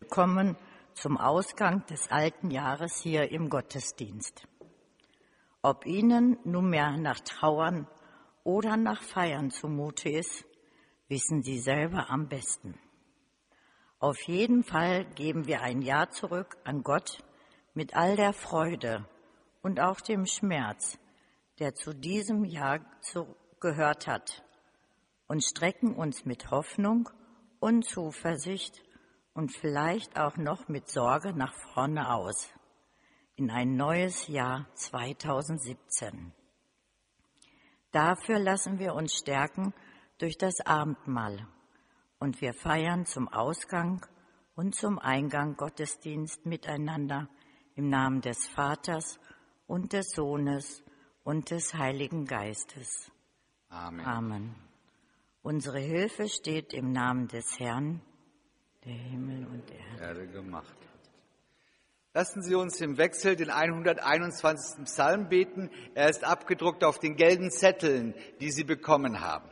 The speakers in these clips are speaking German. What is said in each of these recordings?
willkommen zum Ausgang des alten Jahres hier im Gottesdienst. Ob Ihnen nunmehr nach Trauern oder nach Feiern zumute ist, wissen Sie selber am besten. Auf jeden Fall geben wir ein Jahr zurück an Gott mit all der Freude und auch dem Schmerz, der zu diesem Jahr gehört hat, und strecken uns mit Hoffnung und Zuversicht und vielleicht auch noch mit Sorge nach vorne aus, in ein neues Jahr 2017. Dafür lassen wir uns stärken durch das Abendmahl und wir feiern zum Ausgang und zum Eingang Gottesdienst miteinander im Namen des Vaters und des Sohnes und des Heiligen Geistes. Amen. Amen. Unsere Hilfe steht im Namen des Herrn, der Himmel und Erde gemacht hat. Lassen Sie uns im Wechsel den 121. Psalm beten. Er ist abgedruckt auf den gelben Zetteln, die Sie bekommen haben.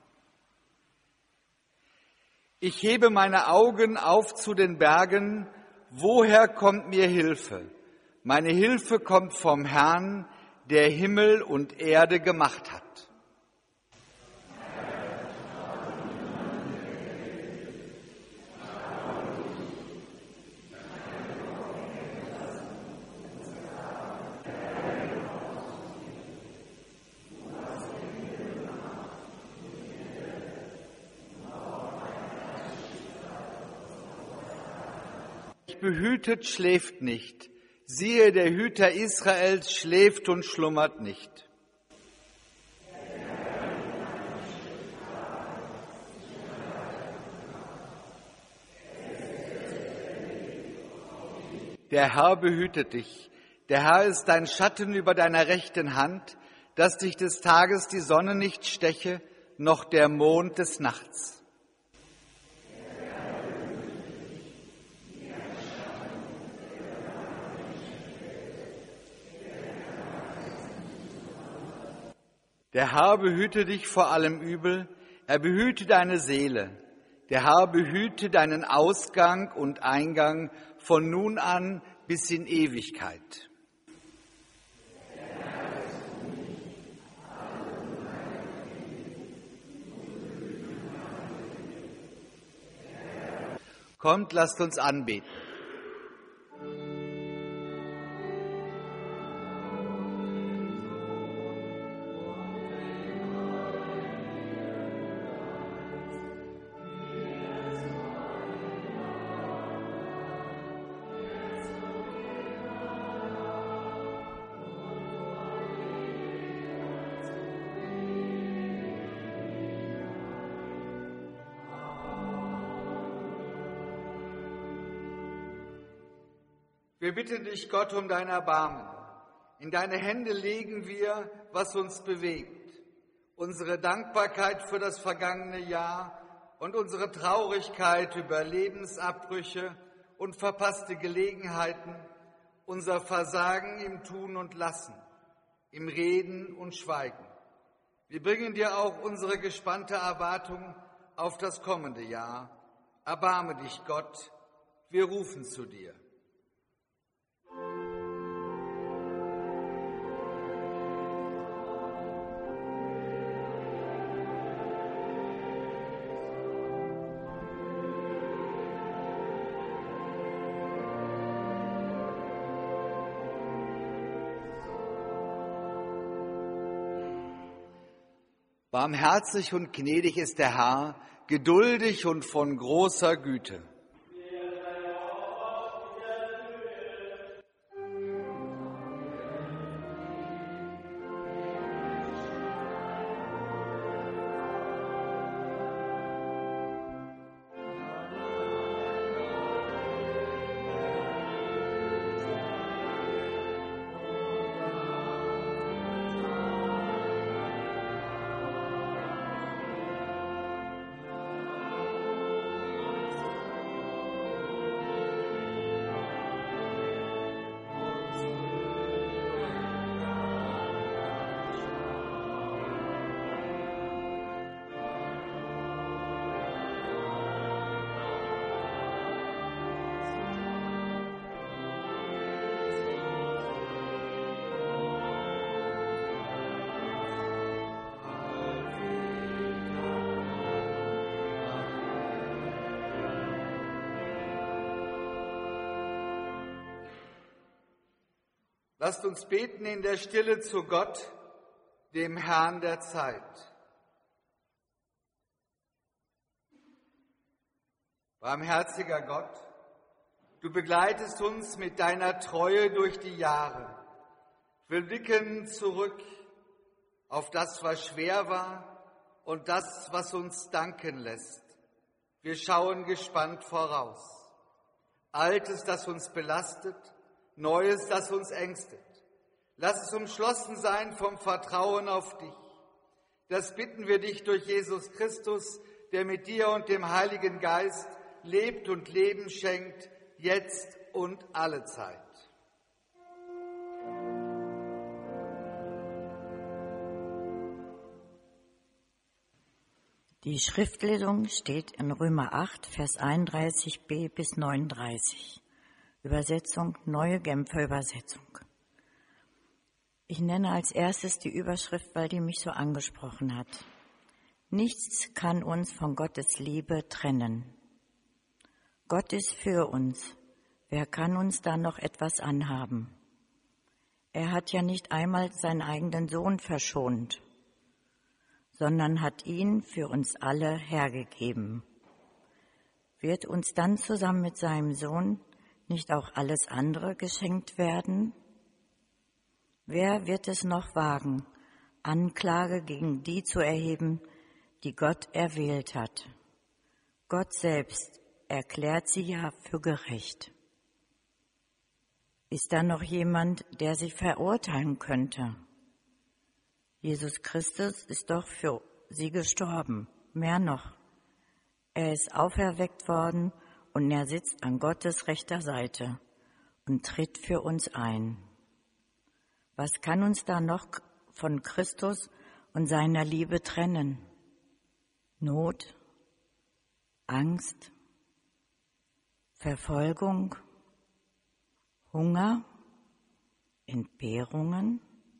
Ich hebe meine Augen auf zu den Bergen. Woher kommt mir Hilfe? Meine Hilfe kommt vom Herrn, der Himmel und Erde gemacht hat. Behütet schläft nicht. Siehe, der Hüter Israels schläft und schlummert nicht. Der Herr behütet dich. Der Herr ist dein Schatten über deiner rechten Hand, dass dich des Tages die Sonne nicht steche, noch der Mond des Nachts. Der Herr behüte dich vor allem Übel, er behüte deine Seele. Der Herr behüte deinen Ausgang und Eingang von nun an bis in Ewigkeit. Kommt, lasst uns anbeten. Wir bitten dich, Gott, um dein Erbarmen. In deine Hände legen wir, was uns bewegt. Unsere Dankbarkeit für das vergangene Jahr und unsere Traurigkeit über Lebensabbrüche und verpasste Gelegenheiten, unser Versagen im Tun und Lassen, im Reden und Schweigen. Wir bringen dir auch unsere gespannte Erwartung auf das kommende Jahr. Erbarme dich, Gott, wir rufen zu dir. Barmherzig und gnädig ist der Herr, geduldig und von großer Güte. Lasst uns beten in der Stille zu Gott, dem Herrn der Zeit. Barmherziger Gott, du begleitest uns mit deiner Treue durch die Jahre. Wir blicken zurück auf das, was schwer war und das, was uns danken lässt. Wir schauen gespannt voraus. Altes, das uns belastet, Neues, das uns ängstet. Lass es umschlossen sein vom Vertrauen auf dich. Das bitten wir dich durch Jesus Christus, der mit dir und dem Heiligen Geist lebt und Leben schenkt, jetzt und allezeit. Die Schriftlesung steht in Römer 8, Vers 31b bis 39. Übersetzung, Neue Genfer Übersetzung. Ich nenne als erstes die Überschrift, weil die mich so angesprochen hat. Nichts kann uns von Gottes Liebe trennen. Gott ist für uns. Wer kann uns da noch etwas anhaben? Er hat ja nicht einmal seinen eigenen Sohn verschont, sondern hat ihn für uns alle hergegeben. Wird uns dann zusammen mit seinem Sohn nicht auch alles andere geschenkt werden? Wer wird es noch wagen, Anklage gegen die zu erheben, die Gott erwählt hat? Gott selbst erklärt sie ja für gerecht. Ist da noch jemand, der sie verurteilen könnte? Jesus Christus ist doch für sie gestorben, mehr noch. Er ist auferweckt worden und er sitzt an Gottes rechter Seite und tritt für uns ein. Was kann uns da noch von Christus und seiner Liebe trennen? Not, Angst, Verfolgung, Hunger, Entbehrungen,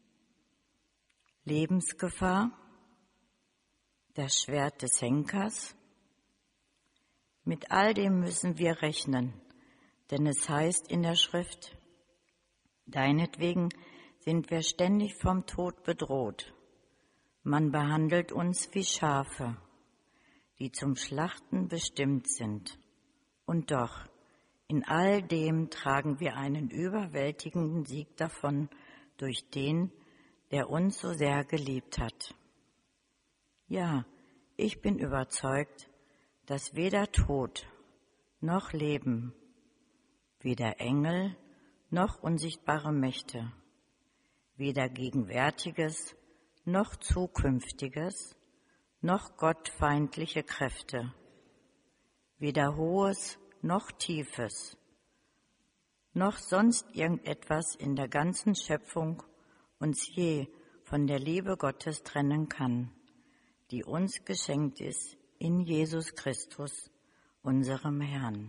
Lebensgefahr, das Schwert des Henkers. Mit all dem müssen wir rechnen, denn es heißt in der Schrift, deinetwegen sind wir ständig vom Tod bedroht. Man behandelt uns wie Schafe, die zum Schlachten bestimmt sind. Und doch, in all dem tragen wir einen überwältigenden Sieg davon durch den, der uns so sehr geliebt hat. Ja, ich bin überzeugt, dass weder Tod noch Leben, weder Engel noch unsichtbare Mächte, weder Gegenwärtiges noch Zukünftiges, noch gottfeindliche Kräfte, weder Hohes noch Tiefes, noch sonst irgendetwas in der ganzen Schöpfung uns je von der Liebe Gottes trennen kann, die uns geschenkt ist in Jesus Christus, unserem Herrn.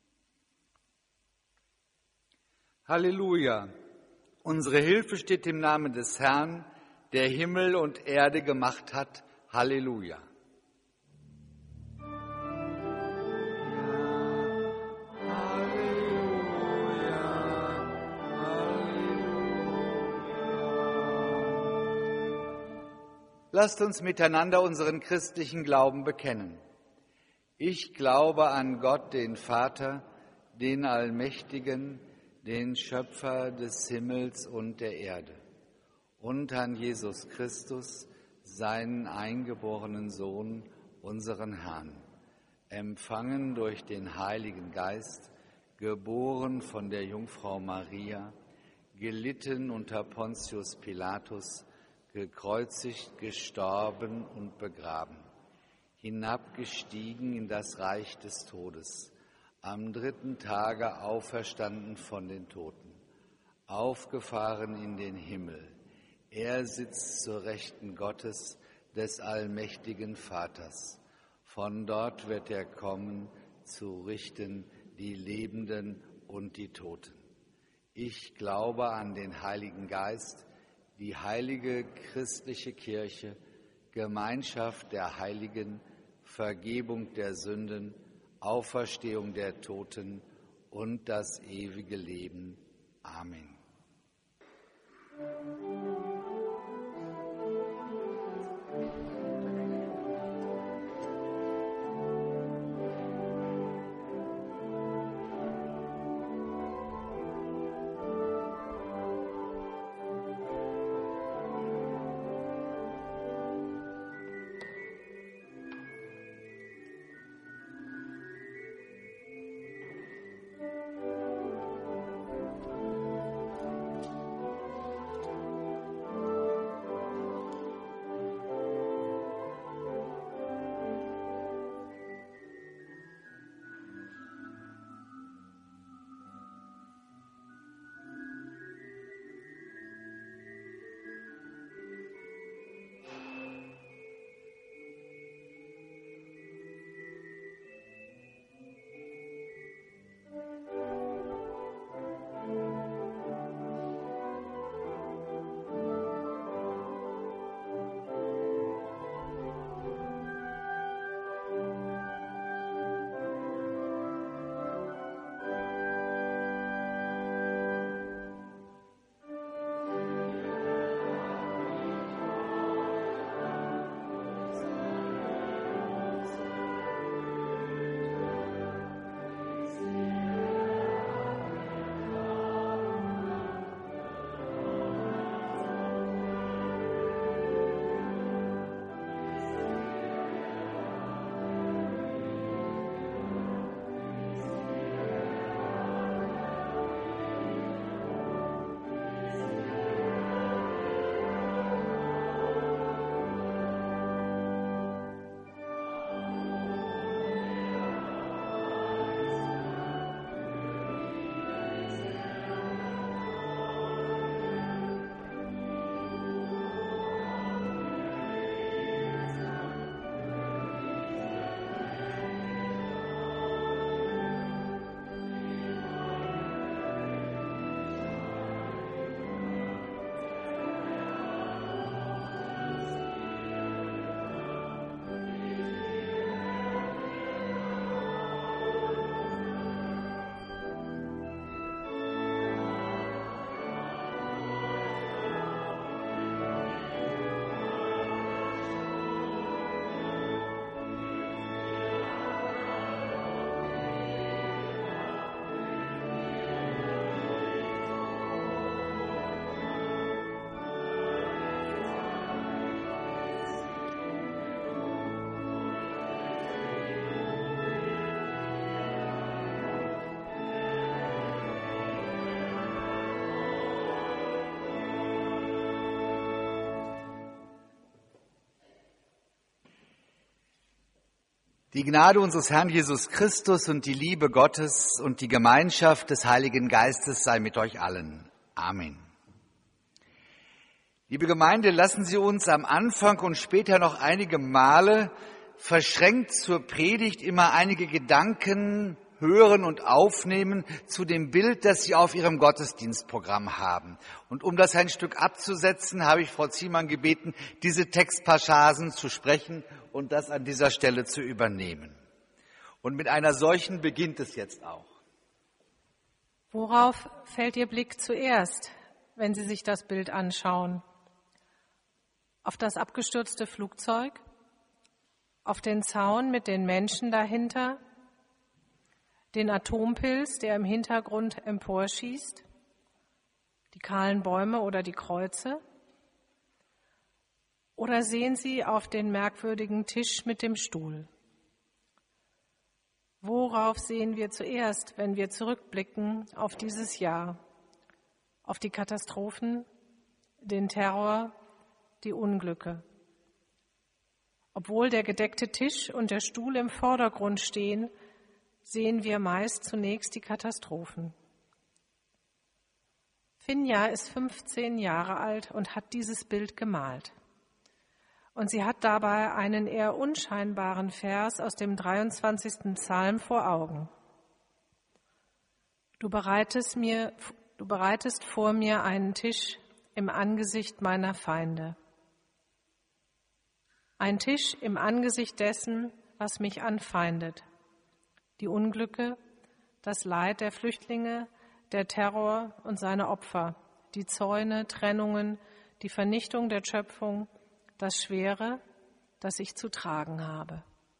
Halleluja! Unsere Hilfe steht im Namen des Herrn, der Himmel und Erde gemacht hat. Halleluja! Lasst uns miteinander unseren christlichen Glauben bekennen. Ich glaube an Gott, den Vater, den Allmächtigen, den Schöpfer des Himmels und der Erde, und an Jesus Christus, seinen eingeborenen Sohn, unseren Herrn, empfangen durch den Heiligen Geist, geboren von der Jungfrau Maria, gelitten unter Pontius Pilatus, gekreuzigt, gestorben und begraben, hinabgestiegen in das Reich des Todes, am 3. Tage auferstanden von den Toten, aufgefahren in den Himmel. Er sitzt zur Rechten Gottes, des allmächtigen Vaters. Von dort wird er kommen, zu richten die Lebenden und die Toten. Ich glaube an den Heiligen Geist, die heilige christliche Kirche, Gemeinschaft der Heiligen, Vergebung der Sünden, Auferstehung der Toten und das ewige Leben. Amen. Die Gnade unseres Herrn Jesus Christus und die Liebe Gottes und die Gemeinschaft des Heiligen Geistes sei mit euch allen. Amen. Liebe Gemeinde, lassen Sie uns am Anfang und später noch einige Male verschränkt zur Predigt immer einige Gedanken hören und aufnehmen zu dem Bild, das Sie auf Ihrem Gottesdienstprogramm haben. Und um das ein Stück abzusetzen, habe ich Frau Ziemann gebeten, diese Textpassagen zu sprechen und das an dieser Stelle zu übernehmen. Und mit einer solchen beginnt es jetzt auch. Worauf fällt Ihr Blick zuerst, wenn Sie sich das Bild anschauen? Auf das abgestürzte Flugzeug? Auf den Zaun mit den Menschen dahinter? Den Atompilz, der im Hintergrund emporschießt? Die kahlen Bäume oder die Kreuze? Oder sehen Sie auf den merkwürdigen Tisch mit dem Stuhl? Worauf sehen wir zuerst, wenn wir zurückblicken auf dieses Jahr? Auf die Katastrophen, den Terror, die Unglücke. Obwohl der gedeckte Tisch und der Stuhl im Vordergrund stehen, sehen wir meist zunächst die Katastrophen. Finja ist 15 Jahre alt und hat dieses Bild gemalt. Und sie hat dabei einen eher unscheinbaren Vers aus dem 23. Psalm vor Augen. Du bereitest vor mir einen Tisch im Angesicht meiner Feinde. Ein Tisch im Angesicht dessen, was mich anfeindet. Die Unglücke, das Leid der Flüchtlinge, der Terror und seine Opfer, die Zäune, Trennungen, die Vernichtung der Schöpfung, das Schwere, das ich zu tragen habe.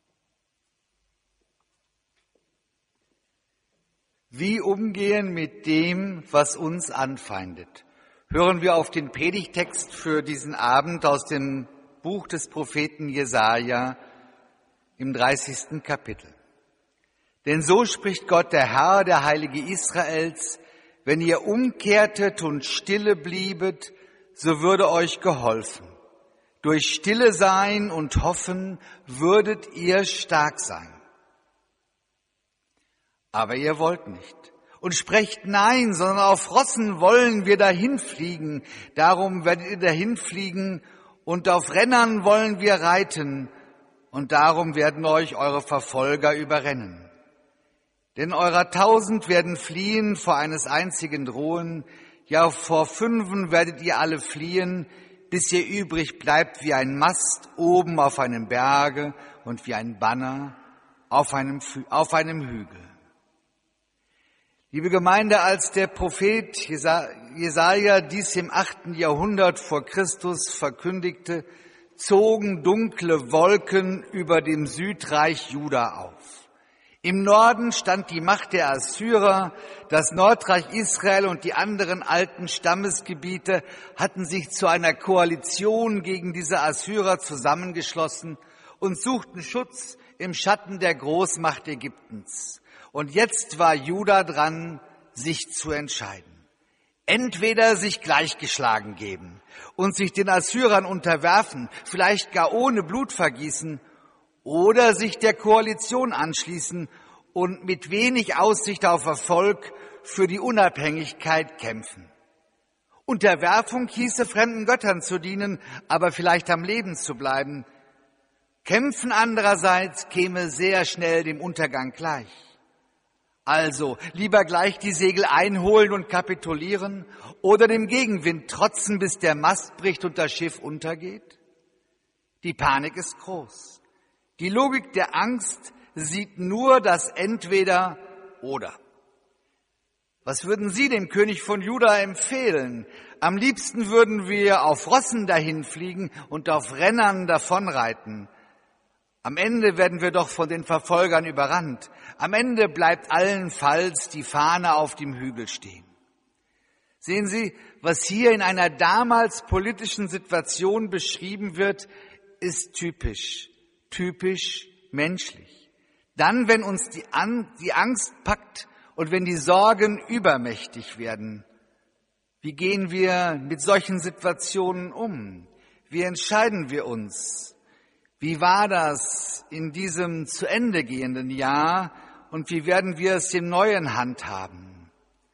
Wie umgehen mit dem, was uns anfeindet? Hören wir auf den Predigtext für diesen Abend aus dem Buch des Propheten Jesaja im 30. Kapitel. Denn so spricht Gott, der Herr, der Heilige Israels: Wenn ihr umkehrtet und stille bliebet, so würde euch geholfen. Durch Stille sein und Hoffen würdet ihr stark sein. Aber ihr wollt nicht und sprecht nein, sondern auf Rossen wollen wir dahin fliegen. Darum werdet ihr dahin fliegen und auf Rennern wollen wir reiten und darum werden euch eure Verfolger überrennen. Denn eurer 1000 werden fliehen, vor eines einzigen drohen, ja vor 5 werdet ihr alle fliehen, bis ihr übrig bleibt wie ein Mast oben auf einem Berge und wie ein Banner auf einem Hügel. Liebe Gemeinde, als der Prophet Jesaja dies im 8. Jahrhundert vor Christus verkündigte, zogen dunkle Wolken über dem Südreich Juda auf. Im Norden stand die Macht der Assyrer, das Nordreich Israel und die anderen alten Stammesgebiete hatten sich zu einer Koalition gegen diese Assyrer zusammengeschlossen und suchten Schutz im Schatten der Großmacht Ägyptens. Und jetzt war Juda dran, sich zu entscheiden. Entweder sich gleichgeschlagen geben und sich den Assyrern unterwerfen, vielleicht gar ohne Blutvergießen, oder sich der Koalition anschließen und mit wenig Aussicht auf Erfolg für die Unabhängigkeit kämpfen. Unterwerfung hieße, fremden Göttern zu dienen, aber vielleicht am Leben zu bleiben. Kämpfen andererseits käme sehr schnell dem Untergang gleich. Also lieber gleich die Segel einholen und kapitulieren oder dem Gegenwind trotzen, bis der Mast bricht und das Schiff untergeht? Die Panik ist groß. Die Logik der Angst sieht nur das Entweder-Oder. Was würden Sie dem König von Juda empfehlen? Am liebsten würden wir auf Rossen dahin fliegen und auf Rennern davonreiten. Am Ende werden wir doch von den Verfolgern überrannt. Am Ende bleibt allenfalls die Fahne auf dem Hügel stehen. Sehen Sie, was hier in einer damals politischen Situation beschrieben wird, ist typisch menschlich. Dann, wenn uns die Angst packt und wenn die Sorgen übermächtig werden, wie gehen wir mit solchen Situationen um? Wie entscheiden wir uns? Wie war das in diesem zu Ende gehenden Jahr und wie werden wir es im neuen handhaben?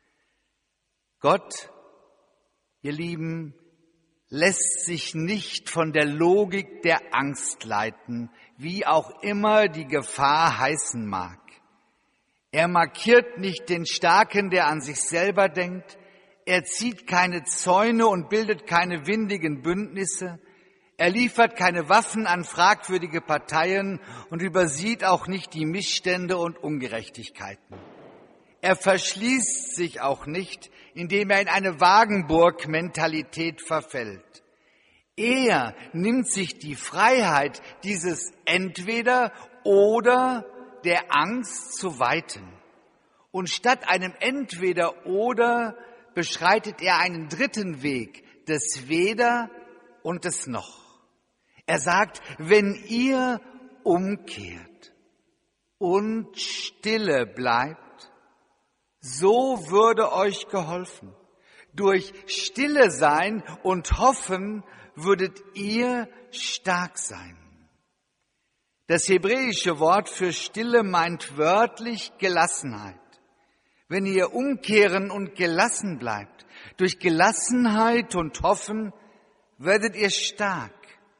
Gott, ihr Lieben, lässt sich nicht von der Logik der Angst leiten, wie auch immer die Gefahr heißen mag. Er markiert nicht den Starken, der an sich selber denkt. Er zieht keine Zäune und bildet keine windigen Bündnisse. Er liefert keine Waffen an fragwürdige Parteien und übersieht auch nicht die Missstände und Ungerechtigkeiten. Er verschließt sich auch nicht, indem er in eine Wagenburg-Mentalität verfällt. Er nimmt sich die Freiheit, dieses Entweder oder der Angst zu weiten. Und statt einem Entweder oder beschreitet er einen dritten Weg, des Weder und des Noch. Er sagt, wenn ihr umkehrt und stille bleibt, so würde euch geholfen. Durch Stille sein und Hoffen würdet ihr stark sein. Das hebräische Wort für Stille meint wörtlich Gelassenheit. Wenn ihr umkehren und gelassen bleibt, durch Gelassenheit und Hoffen werdet ihr stark.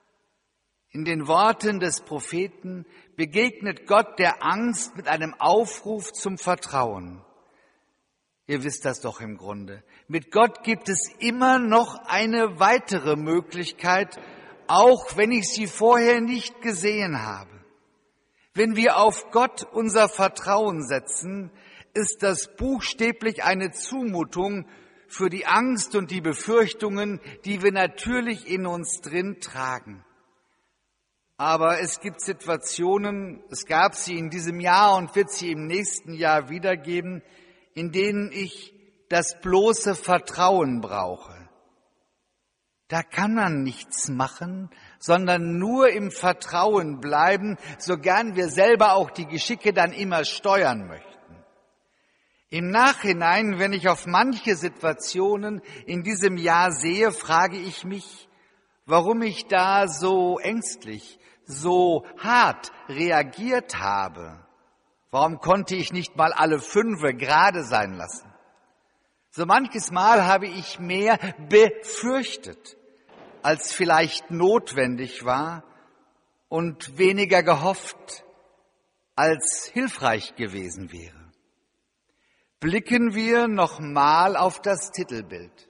In den Worten des Propheten begegnet Gott der Angst mit einem Aufruf zum Vertrauen. Ihr wisst das doch im Grunde. Mit Gott gibt es immer noch eine weitere Möglichkeit, auch wenn ich sie vorher nicht gesehen habe. Wenn wir auf Gott unser Vertrauen setzen, ist das buchstäblich eine Zumutung für die Angst und die Befürchtungen, die wir natürlich in uns drin tragen. Aber es gibt Situationen, es gab sie in diesem Jahr und wird sie im nächsten Jahr wieder geben, in denen ich das bloße Vertrauen brauche. Da kann man nichts machen, sondern nur im Vertrauen bleiben, so gern wir selber auch die Geschicke dann immer steuern möchten. Im Nachhinein, wenn ich auf manche Situationen in diesem Jahr sehe, frage ich mich, warum ich da so ängstlich, so hart reagiert habe. Warum konnte ich nicht mal alle 5 gerade sein lassen? So manches Mal habe ich mehr befürchtet, als vielleicht notwendig war und weniger gehofft, als hilfreich gewesen wäre. Blicken wir nochmal auf das Titelbild.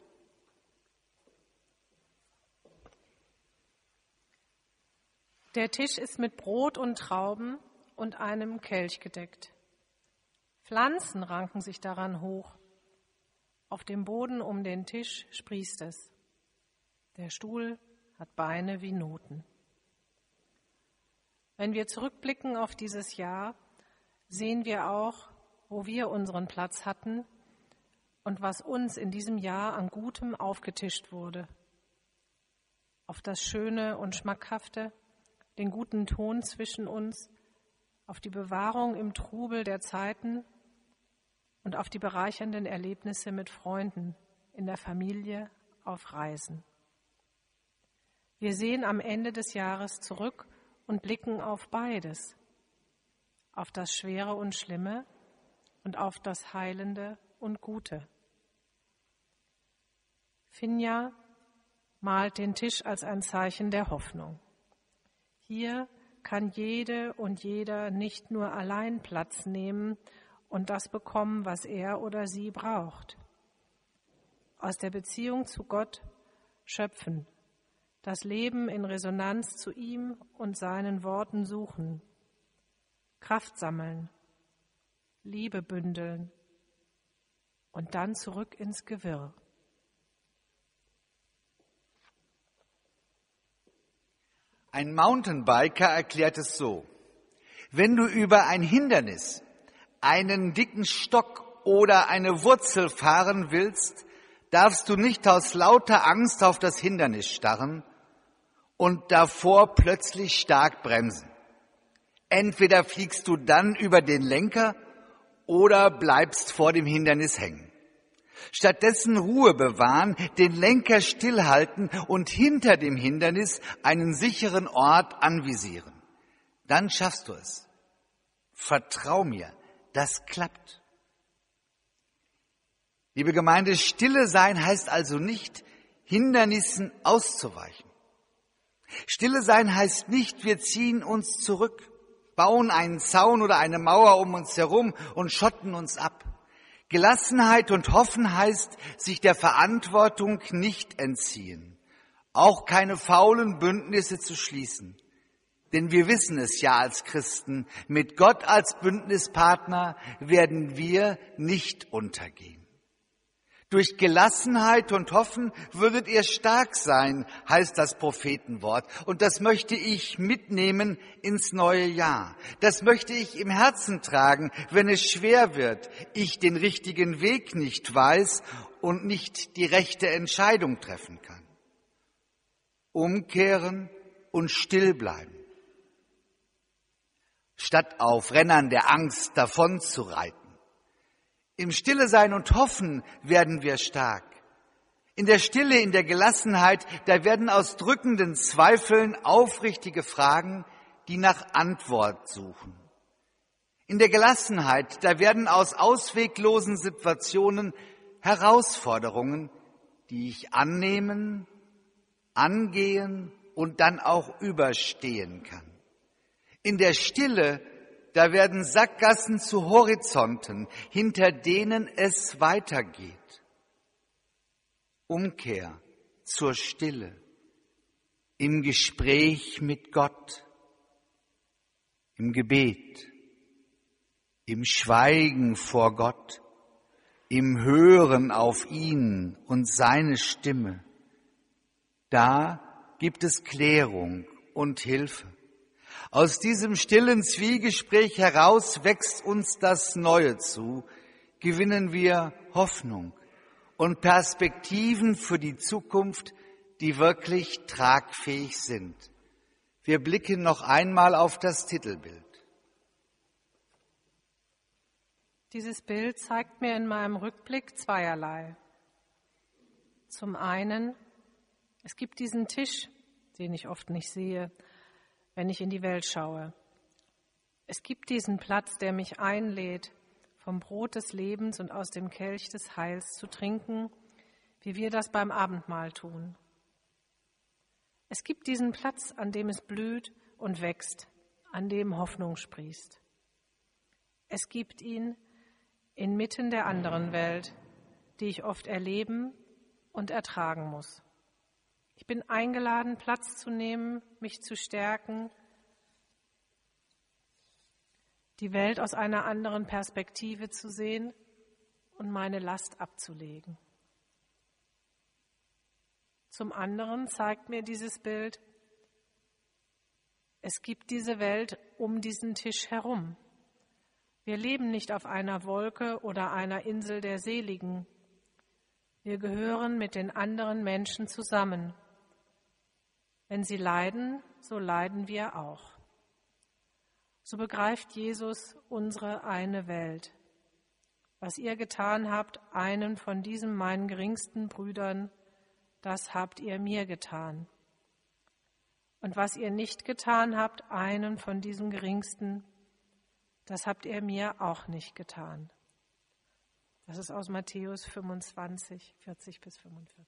Der Tisch ist mit Brot und Trauben und einem Kelch gedeckt. Pflanzen ranken sich daran hoch. Auf dem Boden um den Tisch sprießt es. Der Stuhl hat Beine wie Noten. Wenn wir zurückblicken auf dieses Jahr, sehen wir auch, wo wir unseren Platz hatten und was uns in diesem Jahr an Gutem aufgetischt wurde. Auf das Schöne und Schmackhafte, den guten Ton zwischen uns, auf die Bewahrung im Trubel der Zeiten und auf die bereichernden Erlebnisse mit Freunden, in der Familie, auf Reisen. Wir sehen am Ende des Jahres zurück und blicken auf beides, auf das Schwere und Schlimme und auf das Heilende und Gute. Finja malt den Tisch als ein Zeichen der Hoffnung. Hier kann jede und jeder nicht nur allein Platz nehmen und das bekommen, was er oder sie braucht. Aus der Beziehung zu Gott schöpfen, das Leben in Resonanz zu ihm und seinen Worten suchen, Kraft sammeln, Liebe bündeln und dann zurück ins Gewirr. Ein Mountainbiker erklärt es so: Wenn du über ein Hindernis, einen dicken Stock oder eine Wurzel fahren willst, darfst du nicht aus lauter Angst auf das Hindernis starren und davor plötzlich stark bremsen. Entweder fliegst du dann über den Lenker oder bleibst vor dem Hindernis hängen. Stattdessen Ruhe bewahren, den Lenker stillhalten und hinter dem Hindernis einen sicheren Ort anvisieren. Dann schaffst du es. Vertrau mir, das klappt. Liebe Gemeinde, stille sein heißt also nicht, Hindernissen auszuweichen. Stille sein heißt nicht, wir ziehen uns zurück, bauen einen Zaun oder eine Mauer um uns herum und schotten uns ab. Gelassenheit und Hoffen heißt, sich der Verantwortung nicht entziehen, auch keine faulen Bündnisse zu schließen. Denn wir wissen es ja als Christen, mit Gott als Bündnispartner werden wir nicht untergehen. Durch Gelassenheit und Hoffen würdet ihr stark sein, heißt das Prophetenwort. Und das möchte ich mitnehmen ins neue Jahr. Das möchte ich im Herzen tragen, wenn es schwer wird, ich den richtigen Weg nicht weiß und nicht die rechte Entscheidung treffen kann. Umkehren und still bleiben, statt auf Rennern der Angst davon zu reiten. Im Stille sein und Hoffen werden wir stark. In der Stille, in der Gelassenheit, da werden aus drückenden Zweifeln aufrichtige Fragen, die nach Antwort suchen. In der Gelassenheit, da werden aus ausweglosen Situationen Herausforderungen, die ich annehmen, angehen und dann auch überstehen kann. In der Stille, da werden Sackgassen zu Horizonten, hinter denen es weitergeht. Umkehr zur Stille, im Gespräch mit Gott, im Gebet, im Schweigen vor Gott, im Hören auf ihn und seine Stimme, da gibt es Klärung und Hilfe. Aus diesem stillen Zwiegespräch heraus wächst uns das Neue zu, gewinnen wir Hoffnung und Perspektiven für die Zukunft, die wirklich tragfähig sind. Wir blicken noch einmal auf das Titelbild. Dieses Bild zeigt mir in meinem Rückblick zweierlei. Zum einen, es gibt diesen Tisch, den ich oft nicht sehe, wenn ich in die Welt schaue. Es gibt diesen Platz, der mich einlädt, vom Brot des Lebens und aus dem Kelch des Heils zu trinken, wie wir das beim Abendmahl tun. Es gibt diesen Platz, an dem es blüht und wächst, an dem Hoffnung sprießt. Es gibt ihn inmitten der anderen Welt, die ich oft erleben und ertragen muss. Ich bin eingeladen, Platz zu nehmen, mich zu stärken, die Welt aus einer anderen Perspektive zu sehen und meine Last abzulegen. Zum anderen zeigt mir dieses Bild, es gibt diese Welt um diesen Tisch herum. Wir leben nicht auf einer Wolke oder einer Insel der Seligen. Wir gehören mit den anderen Menschen zusammen. Wenn sie leiden, so leiden wir auch. So begreift Jesus unsere eine Welt. Was ihr getan habt, einen von diesen meinen geringsten Brüdern, das habt ihr mir getan. Und was ihr nicht getan habt, einen von diesen geringsten, das habt ihr mir auch nicht getan. Das ist aus Matthäus 25, 40 bis 45.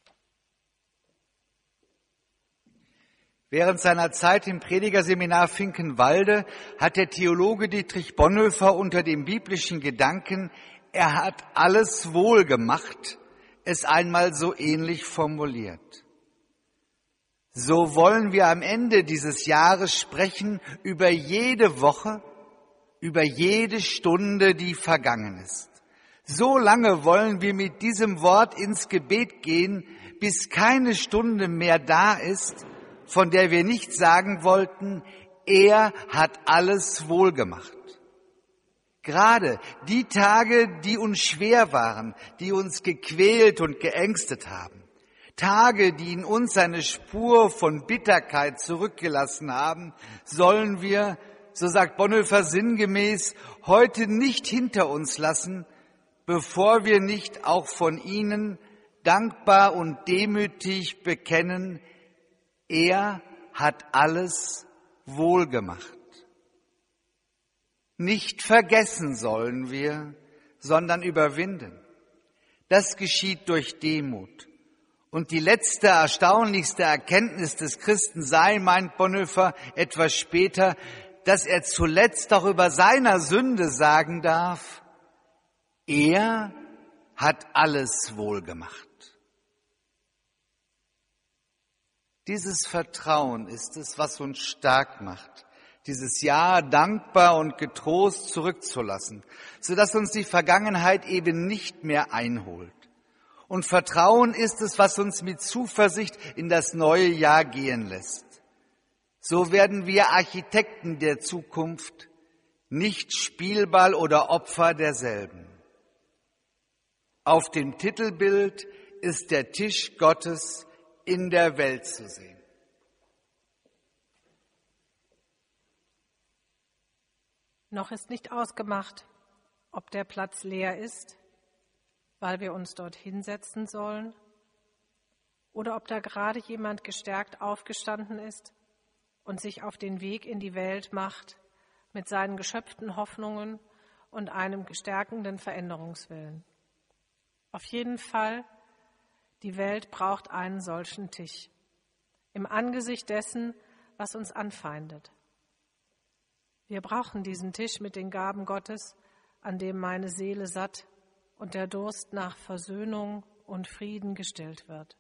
Während seiner Zeit im Predigerseminar Finkenwalde hat der Theologe Dietrich Bonhoeffer unter dem biblischen Gedanken, er hat alles wohl gemacht, es einmal so ähnlich formuliert. So wollen wir am Ende dieses Jahres sprechen über jede Woche, über jede Stunde, die vergangen ist. So lange wollen wir mit diesem Wort ins Gebet gehen, bis keine Stunde mehr da ist, von der wir nicht sagen wollten, er hat alles wohlgemacht. Gerade die Tage, die uns schwer waren, die uns gequält und geängstet haben, Tage, die in uns eine Spur von Bitterkeit zurückgelassen haben, sollen wir, so sagt Bonhoeffer sinngemäß, heute nicht hinter uns lassen, bevor wir nicht auch von ihnen dankbar und demütig bekennen, er hat alles wohlgemacht. Nicht vergessen sollen wir, sondern überwinden. Das geschieht durch Demut. Und die letzte, erstaunlichste Erkenntnis des Christen sei, meint Bonhoeffer etwas später, dass er zuletzt auch über seiner Sünde sagen darf, er hat alles wohlgemacht. Dieses Vertrauen ist es, was uns stark macht, dieses Jahr dankbar und getrost zurückzulassen, sodass uns die Vergangenheit eben nicht mehr einholt. Und Vertrauen ist es, was uns mit Zuversicht in das neue Jahr gehen lässt. So werden wir Architekten der Zukunft, nicht Spielball oder Opfer derselben. Auf dem Titelbild ist der Tisch Gottes in der Welt zu sehen. Noch ist nicht ausgemacht, ob der Platz leer ist, weil wir uns dort hinsetzen sollen, oder ob da gerade jemand gestärkt aufgestanden ist und sich auf den Weg in die Welt macht mit seinen geschöpften Hoffnungen und einem stärkenden Veränderungswillen. Auf jeden Fall, die Welt braucht einen solchen Tisch, im Angesicht dessen, was uns anfeindet. Wir brauchen diesen Tisch mit den Gaben Gottes, an dem meine Seele satt und der Durst nach Versöhnung und Frieden gestillt wird.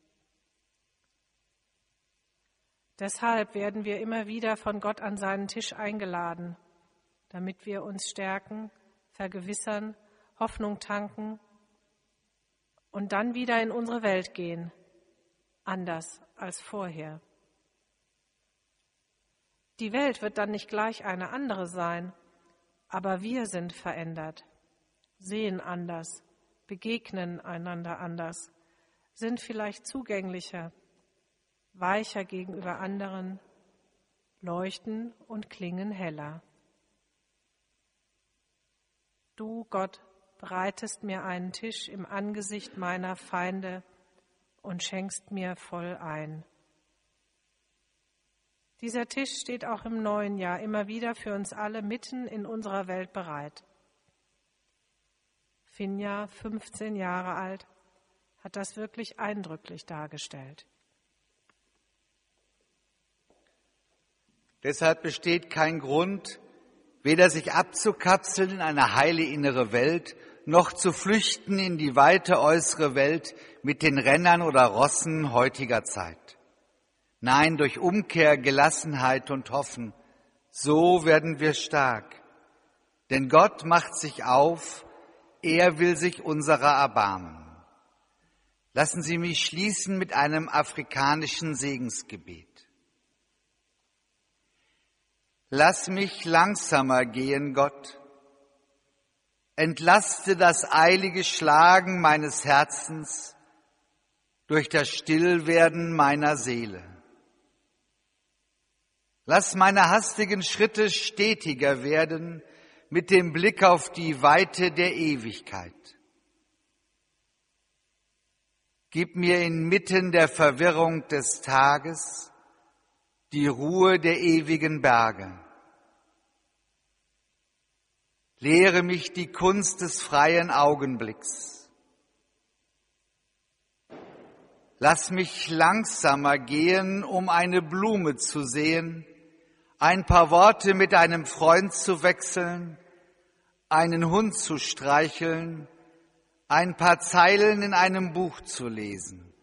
Deshalb werden wir immer wieder von Gott an seinen Tisch eingeladen, damit wir uns stärken, vergewissern, Hoffnung tanken und dann wieder in unsere Welt gehen, anders als vorher. Die Welt wird dann nicht gleich eine andere sein, aber wir sind verändert, sehen anders, begegnen einander anders, sind vielleicht zugänglicher, weicher gegenüber anderen, leuchten und klingen heller. Du, Gott, bereitest mir einen Tisch im Angesicht meiner Feinde und schenkst mir voll ein. Dieser Tisch steht auch im neuen Jahr immer wieder für uns alle mitten in unserer Welt bereit. Finja, 15 Jahre alt, hat das wirklich eindrücklich dargestellt. Deshalb besteht kein Grund, weder sich abzukapseln in eine heile innere Welt, noch zu flüchten in die weite äußere Welt mit den Rennern oder Rossen heutiger Zeit. Nein, durch Umkehr, Gelassenheit und Hoffen, so werden wir stark. Denn Gott macht sich auf, er will sich unserer erbarmen. Lassen Sie mich schließen mit einem afrikanischen Segensgebet. Lass mich langsamer gehen, Gott. Entlaste das eilige Schlagen meines Herzens durch das Stillwerden meiner Seele. Lass meine hastigen Schritte stetiger werden mit dem Blick auf die Weite der Ewigkeit. Gib mir inmitten der Verwirrung des Tages die Ruhe der ewigen Berge. Lehre mich die Kunst des freien Augenblicks. Lass mich langsamer gehen, um eine Blume zu sehen, ein paar Worte mit einem Freund zu wechseln, einen Hund zu streicheln, ein paar Zeilen in einem Buch zu lesen.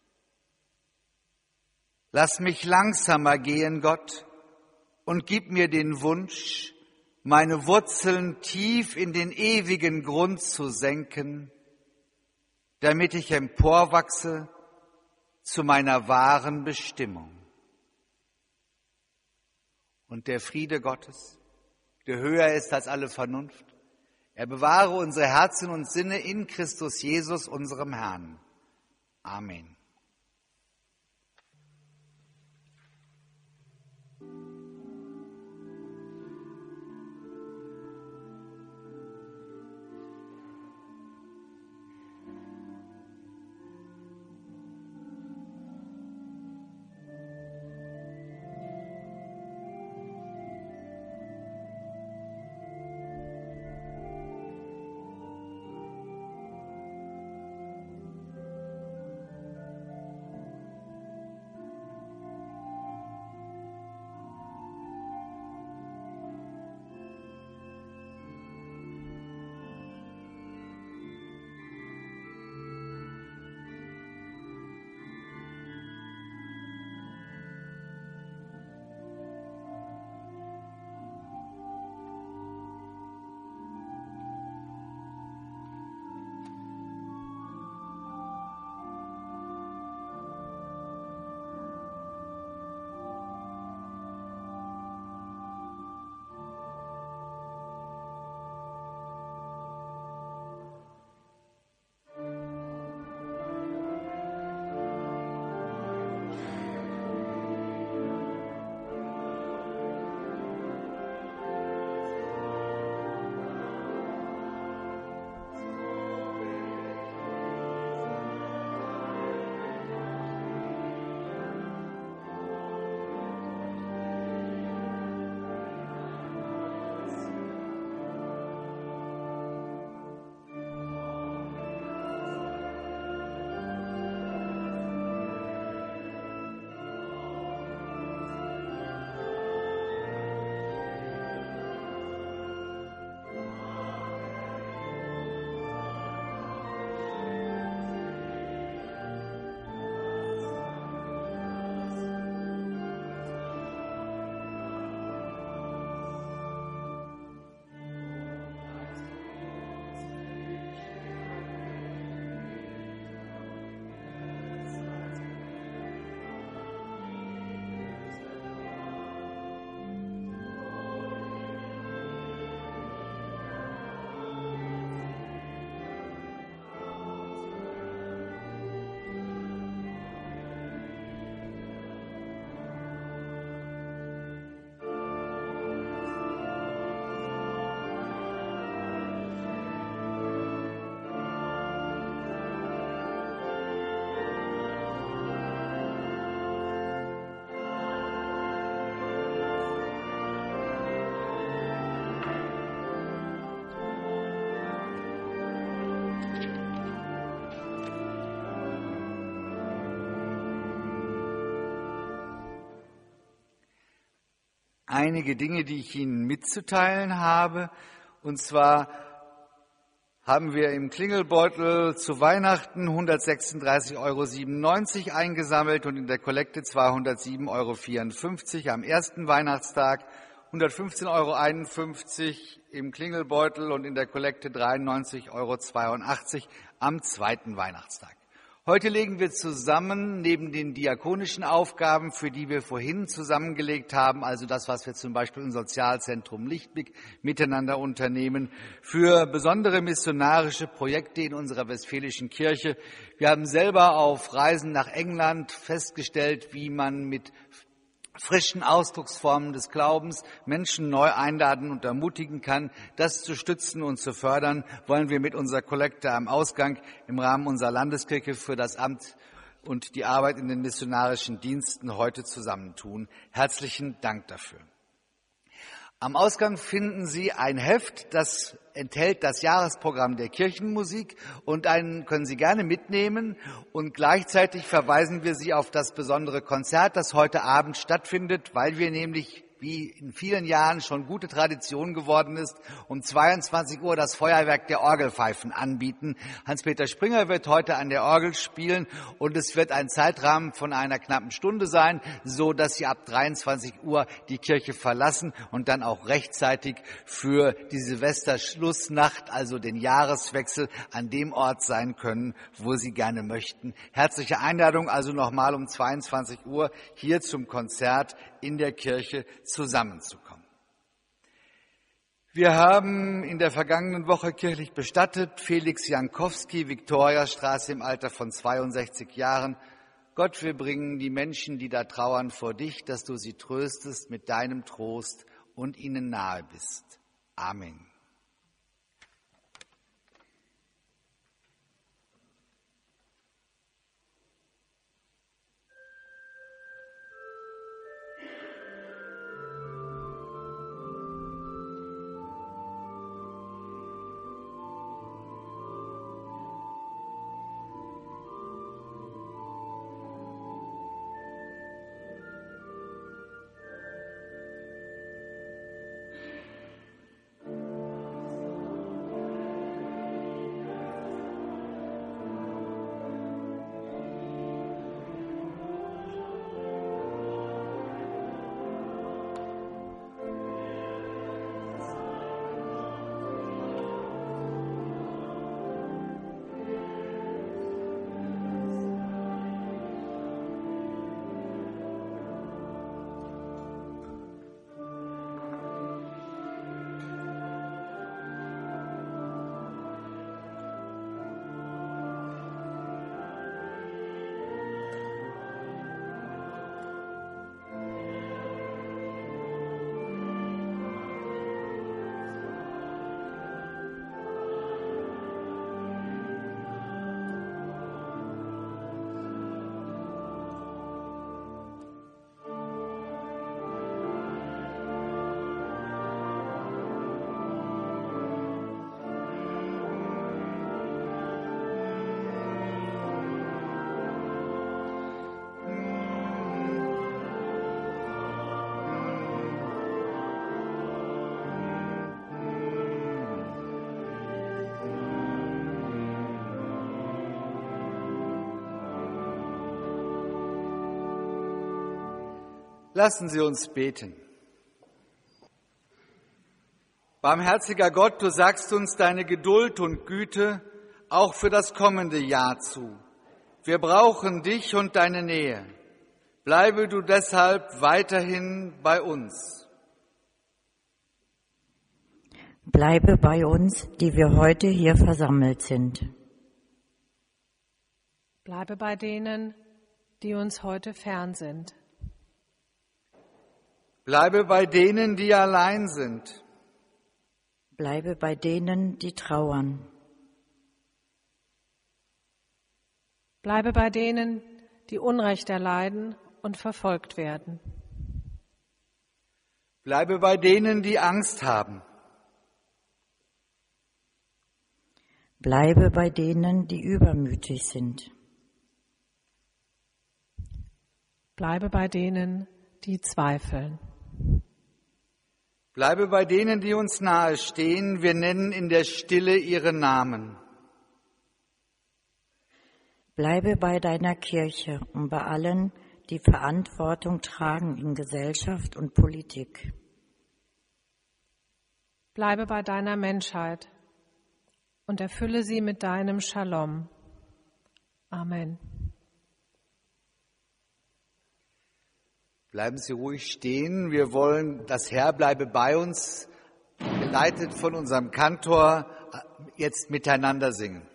Lass mich langsamer gehen, Gott, und gib mir den Wunsch, meine Wurzeln tief in den ewigen Grund zu senken, damit ich emporwachse zu meiner wahren Bestimmung. Und der Friede Gottes, der höher ist als alle Vernunft, er bewahre unsere Herzen und Sinne in Christus Jesus, unserem Herrn. Amen. einige Dinge, die ich Ihnen mitzuteilen habe. Und zwar haben wir im Klingelbeutel zu Weihnachten 136,97 € eingesammelt und in der Kollekte 207,54 € am ersten Weihnachtstag, 115,51 € im Klingelbeutel und in der Kollekte 93,82 € am zweiten Weihnachtstag. Heute legen wir zusammen, neben den diakonischen Aufgaben, für die wir vorhin zusammengelegt haben, also das, was wir zum Beispiel im Sozialzentrum Lichtblick miteinander unternehmen, für besondere missionarische Projekte in unserer Westfälischen Kirche. Wir haben selber auf Reisen nach England festgestellt, wie man mit frischen Ausdrucksformen des Glaubens Menschen neu einladen und ermutigen kann. Das zu stützen und zu fördern, wollen wir mit unserer Kollekte am Ausgang im Rahmen unserer Landeskirche für das Amt und die Arbeit in den missionarischen Diensten heute zusammentun. Herzlichen Dank dafür. Am Ausgang finden Sie ein Heft, das enthält das Jahresprogramm der Kirchenmusik und einen können Sie gerne mitnehmen und gleichzeitig verweisen wir Sie auf das besondere Konzert, das heute Abend stattfindet, weil wir nämlich, wie in vielen Jahren schon gute Tradition geworden ist, um 22 Uhr das Feuerwerk der Orgelpfeifen anbieten. Hans-Peter Springer wird heute an der Orgel spielen und es wird ein Zeitrahmen von einer knappen Stunde sein, so dass Sie ab 23 Uhr die Kirche verlassen und dann auch rechtzeitig für die Silvesterschlussnacht, also den Jahreswechsel, an dem Ort sein können, wo Sie gerne möchten. Herzliche Einladung also nochmal um 22 Uhr hier zum Konzert in der Kirche zusammenzukommen. Wir haben in der vergangenen Woche kirchlich bestattet Felix Jankowski, Viktoriastraße, im Alter von 62 Jahren. Gott, wir bringen die Menschen, die da trauern, vor dich, dass du sie tröstest mit deinem Trost und ihnen nahe bist. Amen. Lassen Sie uns beten. Barmherziger Gott, du sagst uns deine Geduld und Güte auch für das kommende Jahr zu. Wir brauchen dich und deine Nähe. Bleibe du deshalb weiterhin bei uns. Bleibe bei uns, die wir heute hier versammelt sind. Bleibe bei denen, die uns heute fern sind. Bleibe bei denen, die allein sind. Bleibe bei denen, die trauern. Bleibe bei denen, die Unrecht erleiden und verfolgt werden. Bleibe bei denen, die Angst haben. Bleibe bei denen, die übermütig sind. Bleibe bei denen, die zweifeln. Bleibe bei denen, die uns nahe stehen, wir nennen in der Stille ihre Namen. Bleibe bei deiner Kirche und bei allen, die Verantwortung tragen in Gesellschaft und Politik. Bleibe bei deiner Menschheit und erfülle sie mit deinem Shalom. Amen. Bleiben Sie ruhig stehen. Wir wollen, das Herr bleibe bei uns, geleitet von unserem Kantor, jetzt miteinander singen.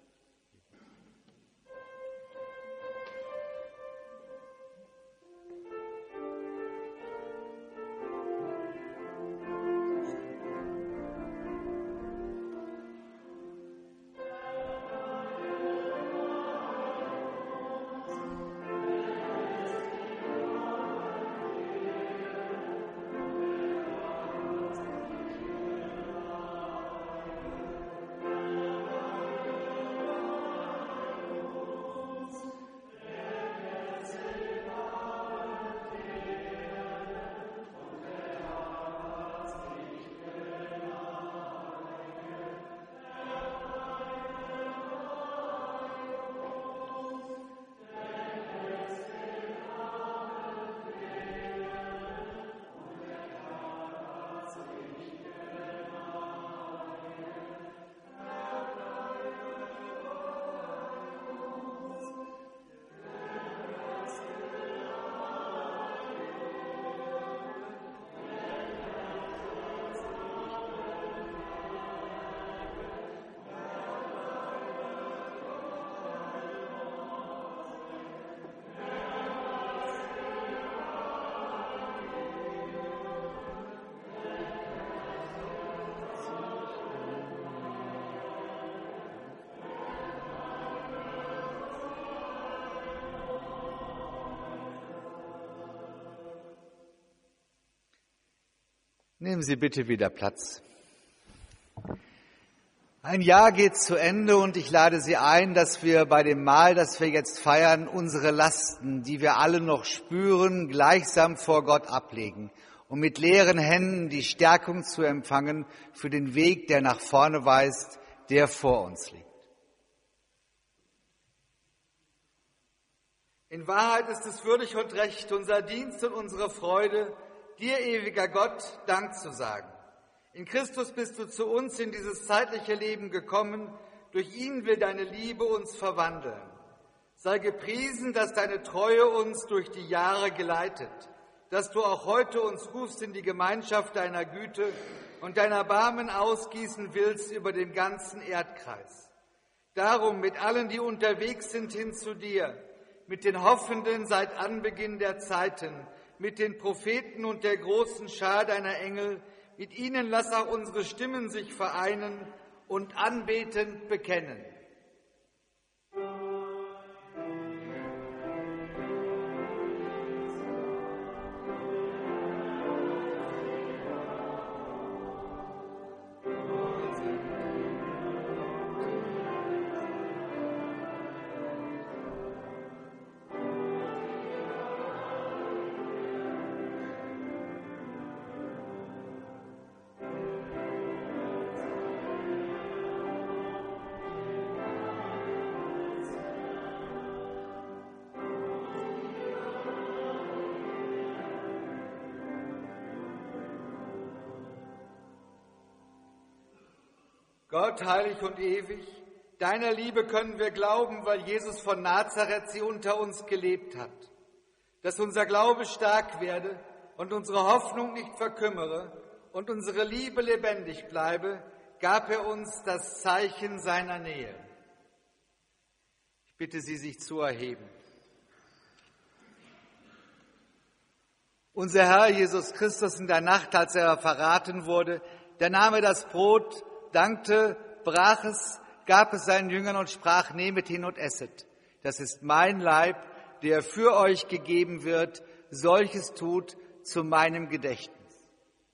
Nehmen Sie bitte wieder Platz. Ein Jahr geht zu Ende und ich lade Sie ein, dass wir bei dem Mahl, das wir jetzt feiern, unsere Lasten, die wir alle noch spüren, gleichsam vor Gott ablegen, um mit leeren Händen die Stärkung zu empfangen für den Weg, der nach vorne weist, der vor uns liegt. In Wahrheit ist es würdig und recht, unser Dienst und unsere Freude, dir, ewiger Gott, Dank zu sagen. In Christus bist du zu uns in dieses zeitliche Leben gekommen. Durch ihn will deine Liebe uns verwandeln. Sei gepriesen, dass deine Treue uns durch die Jahre geleitet, dass du auch heute uns rufst in die Gemeinschaft deiner Güte und dein Erbarmen ausgießen willst über den ganzen Erdkreis. Darum mit allen, die unterwegs sind, hin zu dir, mit den Hoffenden seit Anbeginn der Zeiten, mit den Propheten und der großen Schar deiner Engel, mit ihnen lass auch unsere Stimmen sich vereinen und anbetend bekennen. Gott, heilig und ewig, deiner Liebe können wir glauben, weil Jesus von Nazareth sie unter uns gelebt hat. Dass unser Glaube stark werde und unsere Hoffnung nicht verkümmere und unsere Liebe lebendig bleibe, gab er uns das Zeichen seiner Nähe. Ich bitte Sie, sich zu erheben. Unser Herr Jesus Christus in der Nacht, als er verraten wurde, der nahm er das Brot, dankte, brach es, gab es seinen Jüngern und sprach, nehmet hin und esset. Das ist mein Leib, der für euch gegeben wird. Solches tut zu meinem Gedächtnis.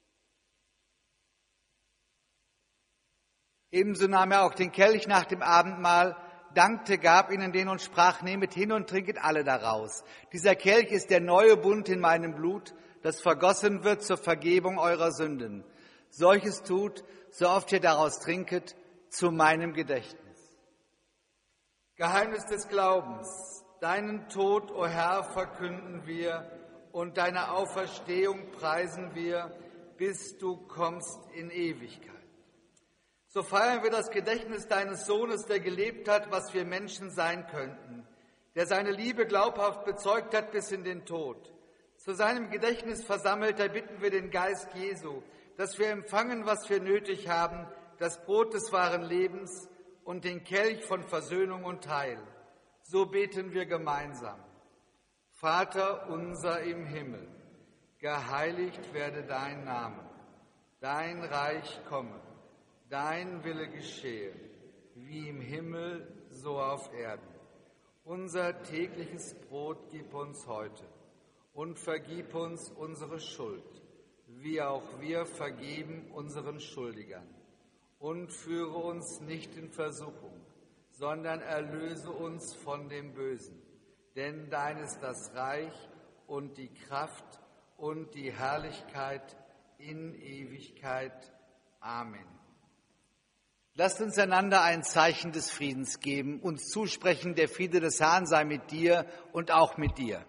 Ebenso nahm er auch den Kelch nach dem Abendmahl, dankte, gab ihnen den und sprach, nehmet hin und trinket alle daraus. Dieser Kelch ist der neue Bund in meinem Blut, das vergossen wird zur Vergebung eurer Sünden. Solches tut, so oft ihr daraus trinket, zu meinem Gedächtnis. Geheimnis des Glaubens. Deinen Tod, o Herr, verkünden wir und deine Auferstehung preisen wir, bis du kommst in Ewigkeit. So feiern wir das Gedächtnis deines Sohnes, der gelebt hat, was wir Menschen sein könnten, der seine Liebe glaubhaft bezeugt hat bis in den Tod. Zu seinem Gedächtnis versammelt, erbitten wir den Geist Jesu, dass wir empfangen, was wir nötig haben, das Brot des wahren Lebens und den Kelch von Versöhnung und Heil. So beten wir gemeinsam. Vater unser im Himmel, geheiligt werde dein Name, dein Reich komme, dein Wille geschehe, wie im Himmel, so auf Erden. Unser tägliches Brot gib uns heute und vergib uns unsere Schuld, wie auch wir vergeben unseren Schuldigern. Und führe uns nicht in Versuchung, sondern erlöse uns von dem Bösen. Denn dein ist das Reich und die Kraft und die Herrlichkeit in Ewigkeit. Amen. Lasst uns einander ein Zeichen des Friedens geben, uns zusprechen, der Friede des Herrn sei mit dir und auch mit dir.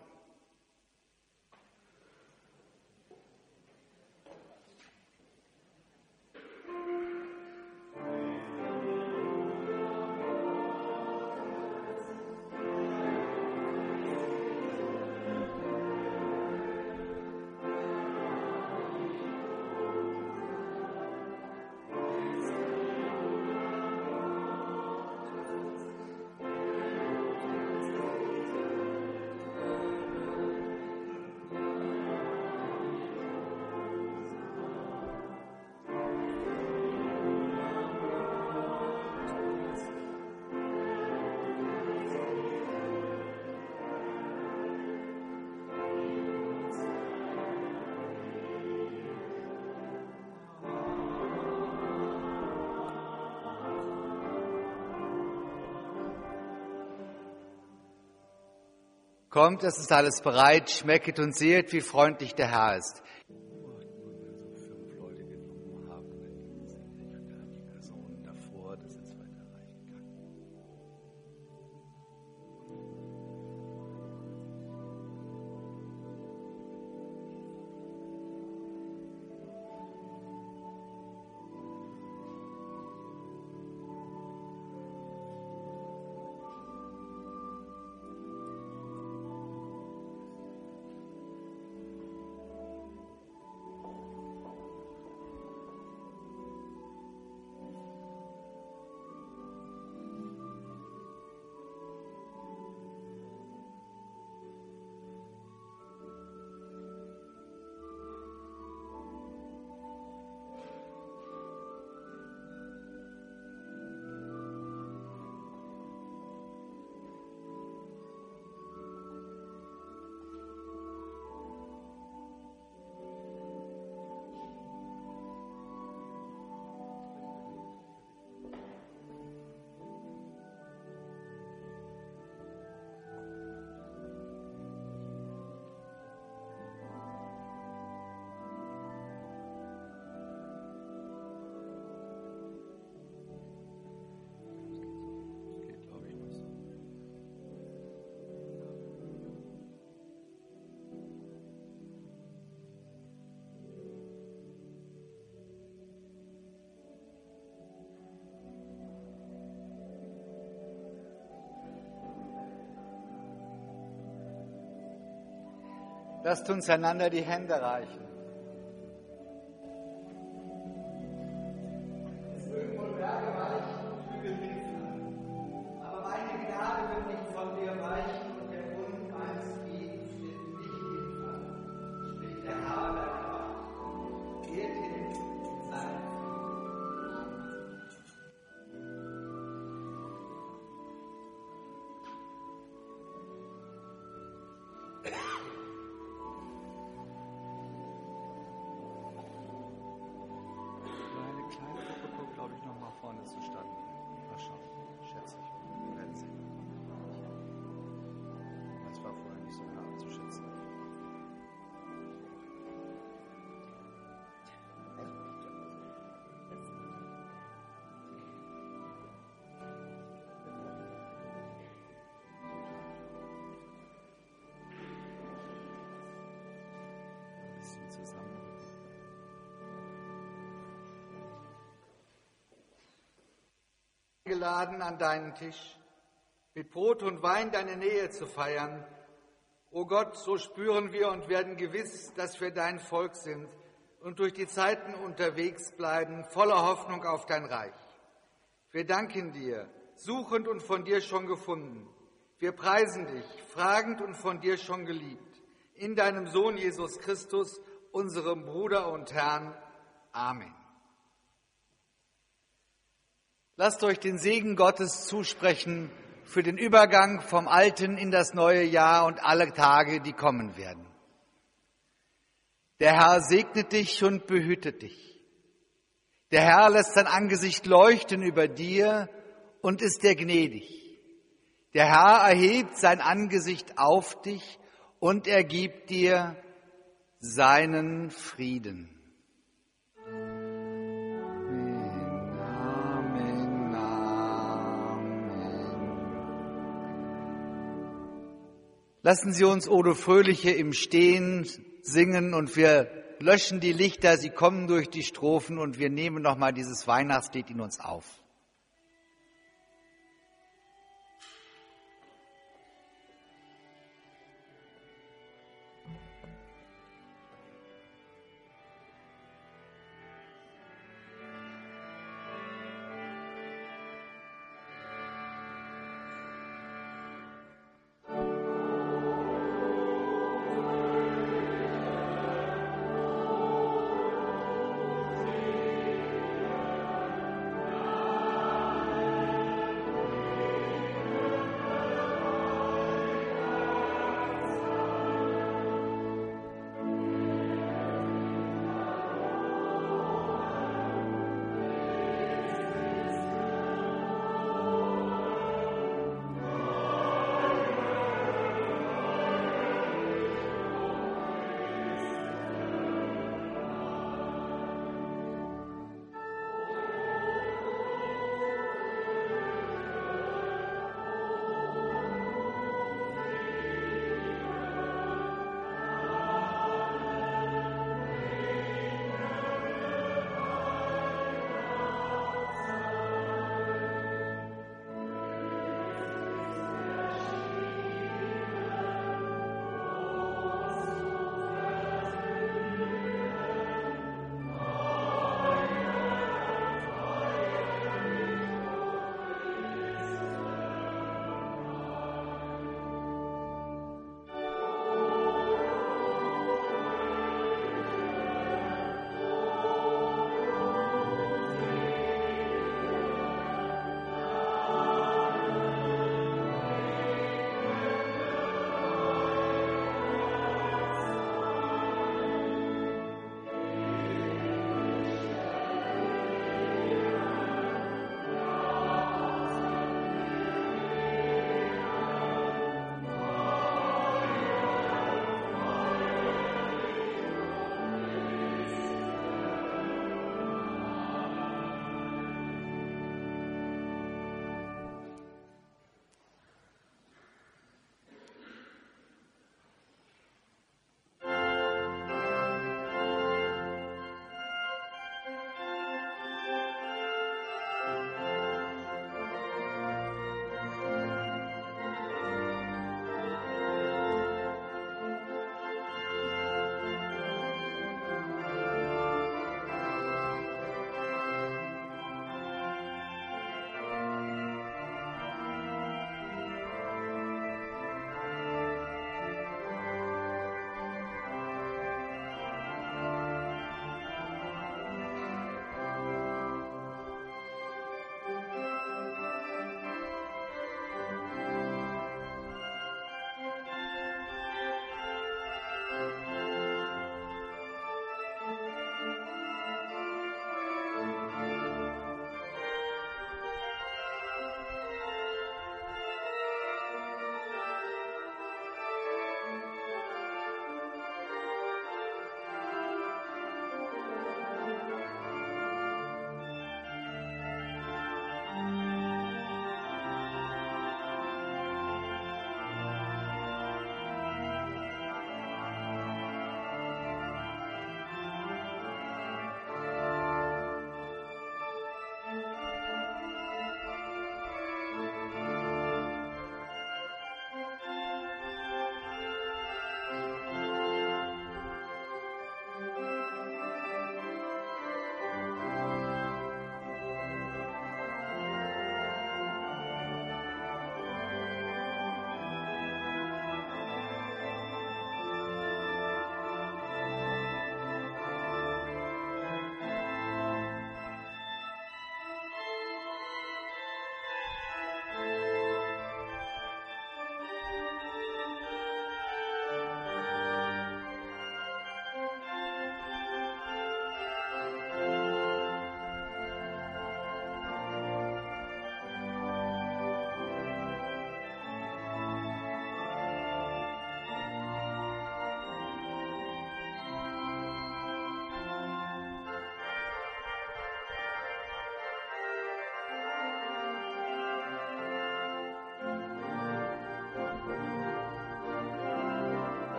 Kommt, es ist alles bereit, schmecket und sehet, wie freundlich der Herr ist. Lasst uns einander die Hände reichen. Es mögen wohl Berge weichen und Hügel hinfallen, aber meine Gnade wird nicht von dir weichen und der Bund meines Friedens wird nicht hinfallen, spricht der Herr deiner Macht. Geht hin in seinen Frieden. Eingeladen an deinen Tisch, mit Brot und Wein deine Nähe zu feiern. O Gott, so spüren wir und werden gewiss, dass wir dein Volk sind und durch die Zeiten unterwegs bleiben, voller Hoffnung auf dein Reich. Wir danken dir, suchend und von dir schon gefunden. Wir preisen dich, fragend und von dir schon geliebt. In deinem Sohn Jesus Christus, unserem Bruder und Herrn. Amen. Lasst euch den Segen Gottes zusprechen für den Übergang vom alten in das neue Jahr und alle Tage, die kommen werden. Der Herr segnet dich und behütet dich. Der Herr lässt sein Angesicht leuchten über dir und ist dir gnädig. Der Herr erhebt sein Angesicht auf dich und er gibt dir seinen Frieden. Lassen Sie uns Ode Fröhliche im Stehen singen und wir löschen die Lichter, sie kommen durch die Strophen und wir nehmen nochmal dieses Weihnachtslied in uns auf.